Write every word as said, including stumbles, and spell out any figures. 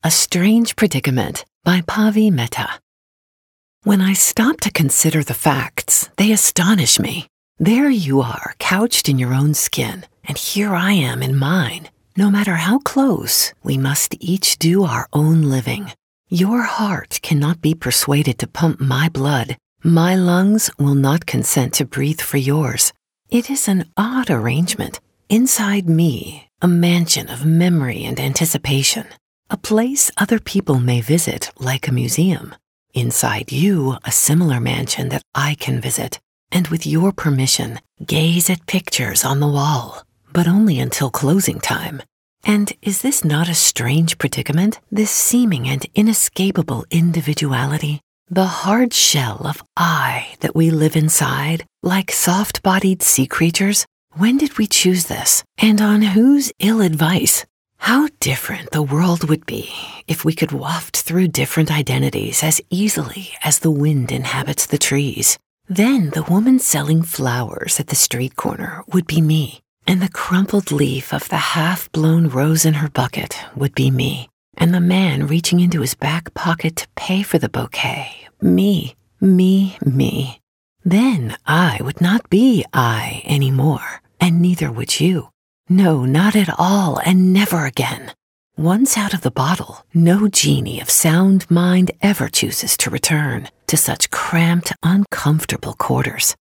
A Strange Predicament by Pavi Mehta. When I stop to consider the facts, they astonish me. There you are, couched in your own skin, and here I am in mine. No matter how close, we must each do our own living. Your heart cannot be persuaded to pump my blood. My lungs will not consent to breathe for yours. It is an odd arrangement. Inside me, a mansion of memory and anticipation. A place other people may visit like a museum. Inside you, a similar mansion that I can visit, and with your permission, gaze at pictures on the wall, but only until closing time. And is this not a strange predicament, this seeming and inescapable individuality? The hard shell of I that we live inside, like soft-bodied sea creatures? When did we choose this, and on whose ill advice? How different the world would be if we could waft through different identities as easily as the wind inhabits the trees. Then the woman selling flowers at the street corner would be me, and the crumpled leaf of the half-blown rose in her bucket would be me, and the man reaching into his back pocket to pay for the bouquet, me, me, me. Then I would not be I anymore, and neither would you. No, not at all, and never again. Once out of the bottle, no genie of sound mind ever chooses to return to such cramped, uncomfortable quarters.